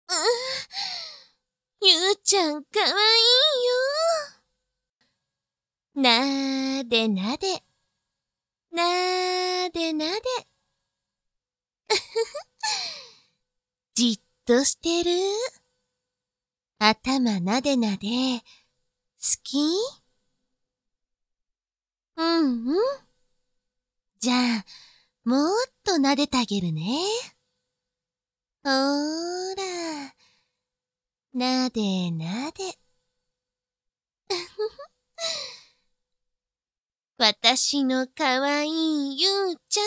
ゆうちゃんかわいいよ。なでなで、なでなで。じっとしてる。頭なでなで、好き？うんうん。じゃあ、もっと撫でてあげるね。ほーら、なでなで。私のかわいいゆうち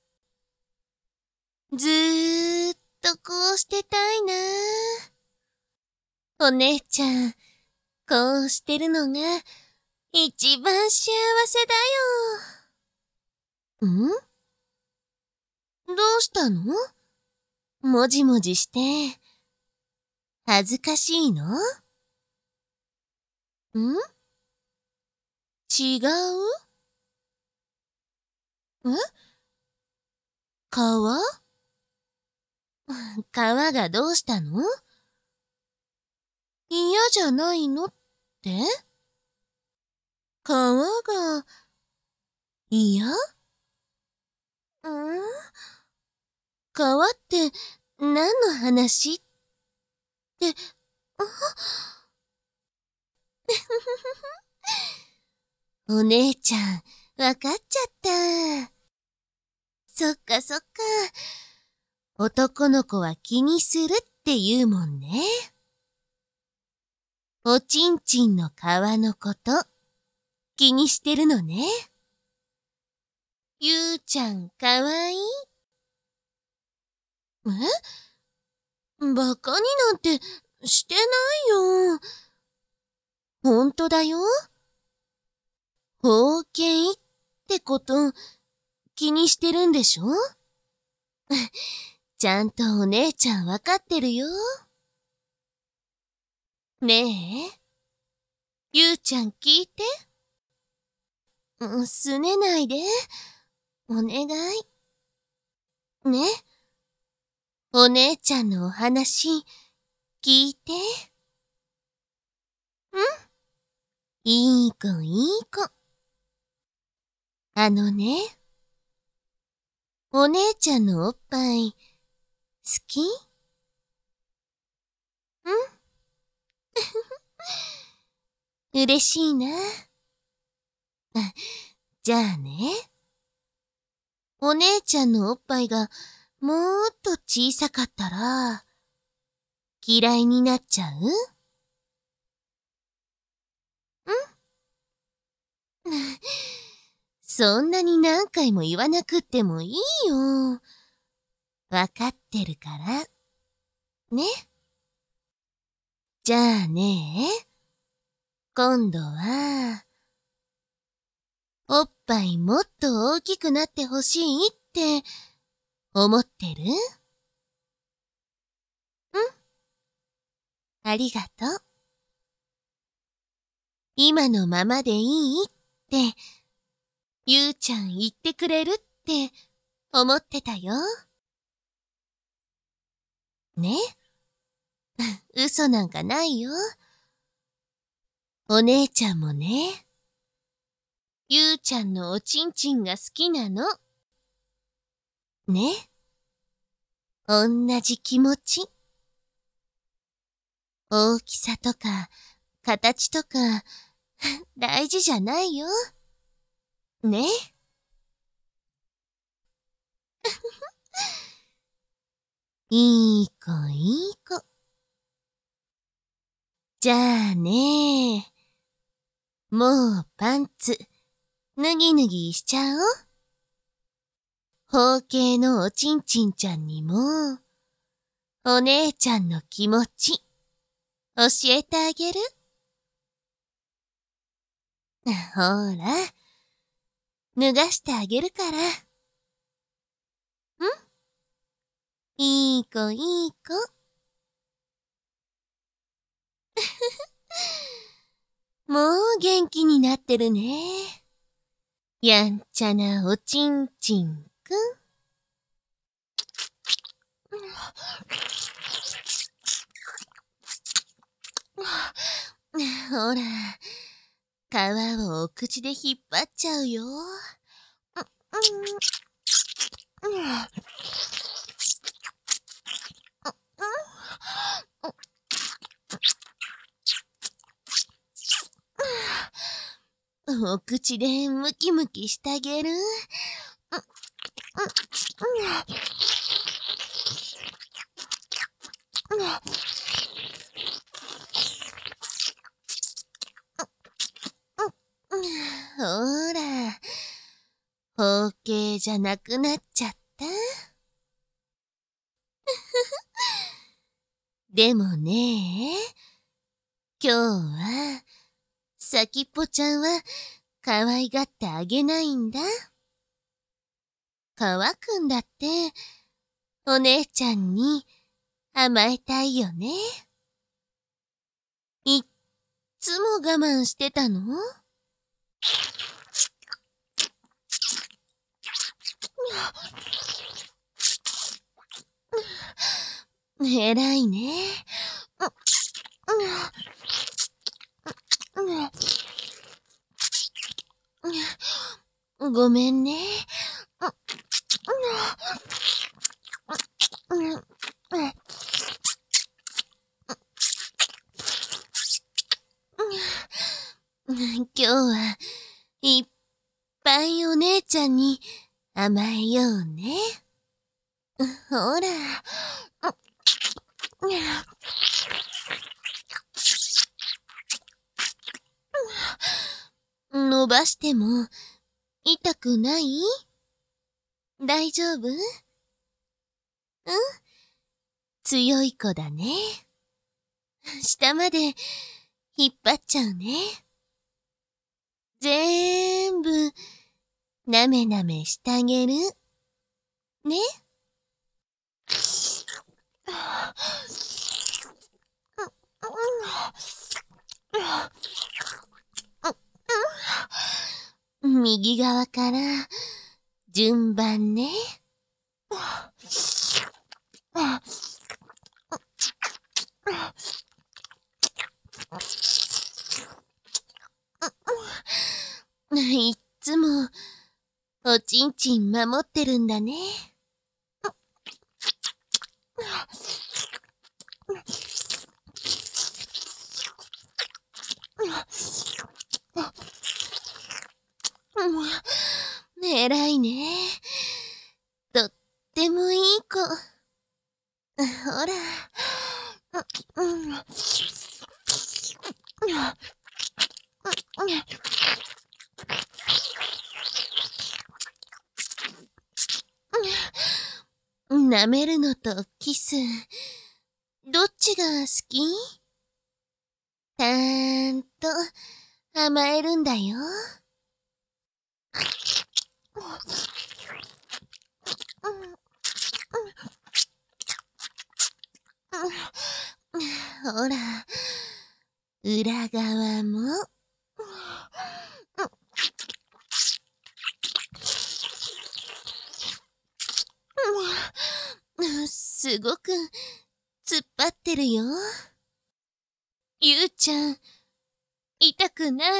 ゃん。ずーっとこうしてたいな。お姉ちゃん、こうしてるのが一番幸せだよ。ん？どうしたの？もじもじして。恥ずかしいの？違う？皮？皮がどうしたの？嫌じゃないのって？皮が嫌？皮って何の話って、お姉ちゃん、わかっちゃった。そっかそっか。男の子は気にするって言うもんね。おちんちんの皮のこと、気にしてるのね。ゆうちゃんかわいい。バカになんてしてないよ。ほんとだよ。包茎ってこと気にしてるんでしょ？ちゃんとお姉ちゃんわかってるよ。ねえ、ゆうちゃん聞いて。すねないで。お願い。ね。お姉ちゃんのお話、聞いて。いい子いい子。あのね、お姉ちゃんのおっぱい、好き？嬉しいな。じゃあね、お姉ちゃんのおっぱいがもっと小さかったら、嫌いになっちゃう？そんなに何回も言わなくってもいいよ。わかってるから。ね。じゃあね、今度は、おっぱいもっと大きくなってほしいって思ってる？ありがとう。今のままでいいって、ゆうちゃん言ってくれるって思ってたよ。ね？嘘なんかないよ。お姉ちゃんもね、ゆうちゃんのおちんちんが好きなの。ね？おんなじ気持ち。大きさとか、形とか、大事じゃないよ。ね？いい子いい子。じゃあね、もうパンツ、脱ぎ脱ぎしちゃおう。包茎のおちんちんちゃんにも、お姉ちゃんの気持ち、教えてあげる？ほら、脱がしてあげるから。いい子いい子。もう元気になってるね。やんちゃなおちんちんくん。 ほら、皮をお口で引っ張っちゃうよ。お口でムキムキしてあげる。ほら、包茎じゃなくなっちゃった。でもね、今日は、先っぽちゃんは可愛がってあげないんだ。かわくんだって、お姉ちゃんに甘えたいよね。いっつも我慢してたの？偉いね。ごめんね。今日はいっぱいお姉ちゃんに甘えようね。ほら。伸ばしても痛くない？大丈夫？強い子だね。下まで引っ張っちゃうね。ぜーんぶなめなめしてあげる。ね。右側から順番ね。いっつもおちんちん守ってるんだね。偉いね。とってもいい子。ほら。舐めるのとキス、どっちが好き？ちゃんと甘えるんだよ。ほら、裏側も。すごく突っ張ってるよ。ゆうちゃん、痛くない？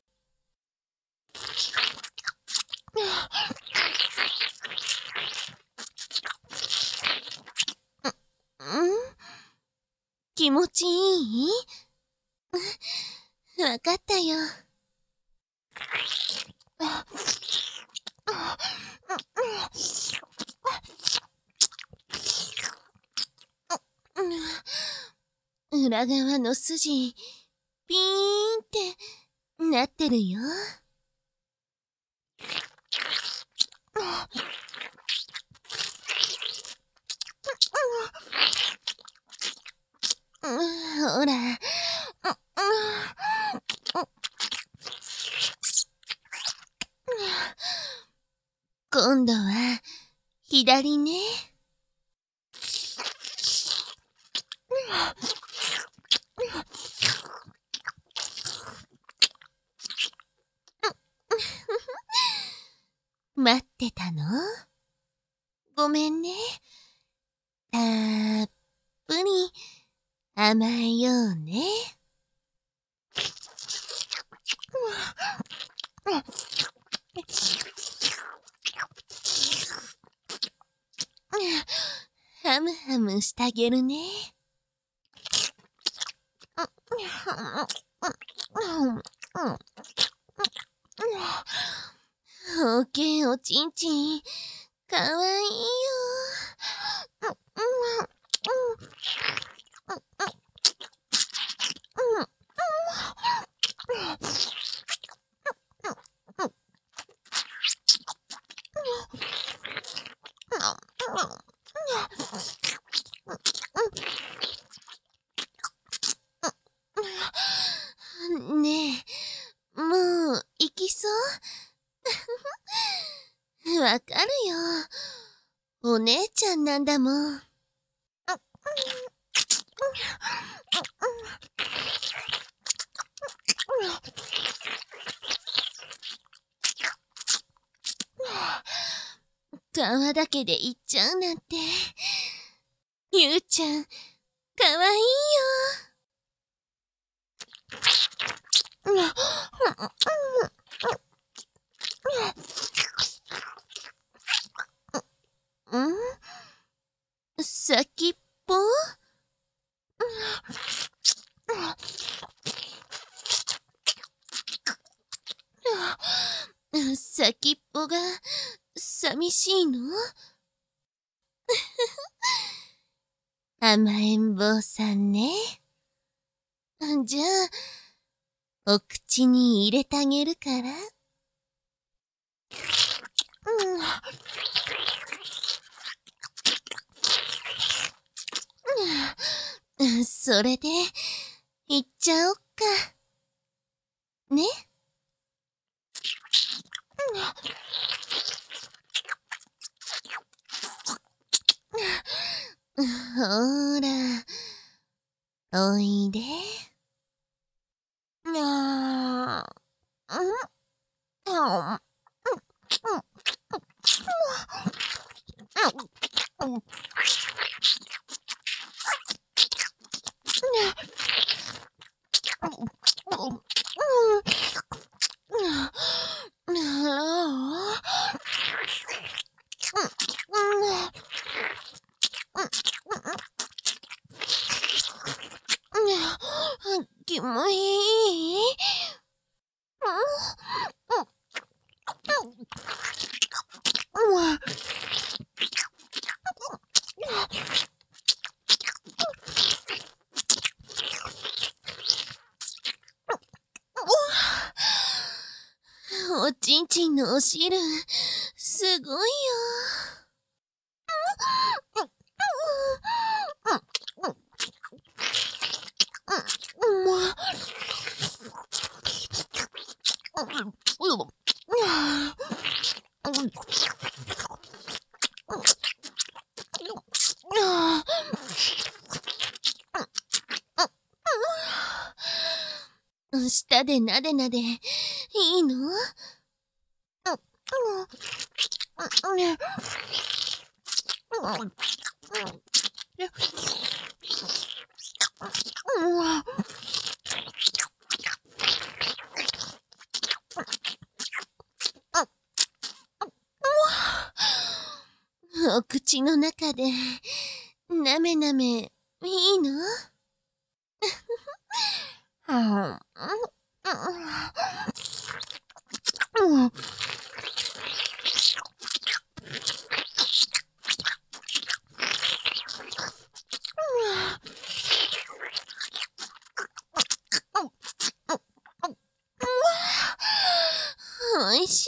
気持ちいい？わかったよ。裏側の筋、ピーンってなってるよ。ほら。今度は左ね。待ってたの？ごめんね。たっぷり甘えようね。 ハムハムしてあげるね。おけおちんちん、かわいいよ。ねえ、もう行きそう？わかるよ。お姉ちゃんなんだもん。皮だけで行っちゃうなんて。ゆうちゃん、かわいいよ。先っぽ？先っぽが寂しいの？甘えん坊さんね。じゃあ、お口に入れてあげるから。それで、行っちゃおっか。ね？ほら、おいで。キモい？おちんちんのお汁、すごいよ。舌でなでなでいいの？お口の中でなめなめいいの？おいしい。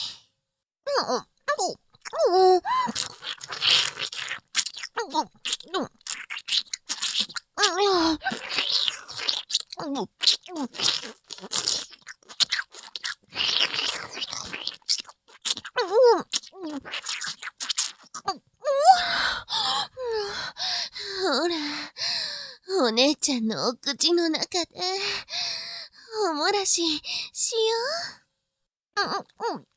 ほら、お姉ちゃんのお口の中で、おもらししよう。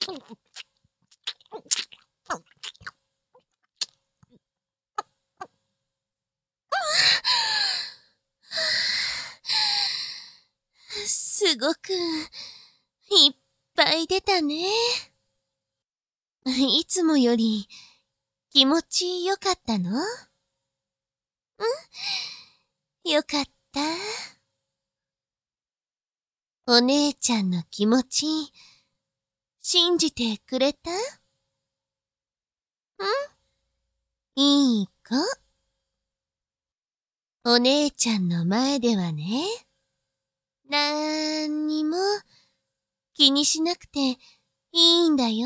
すごく、いっぱい出たね。いつもより、気持ちよかったの？よかった。お姉ちゃんの気持ち、信じてくれた？いい子。お姉ちゃんの前ではね、なんにも気にしなくていいんだよ。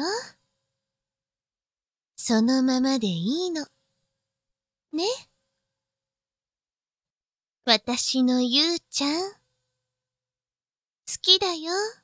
そのままでいいの。ね。私のゆうちゃん、好きだよ。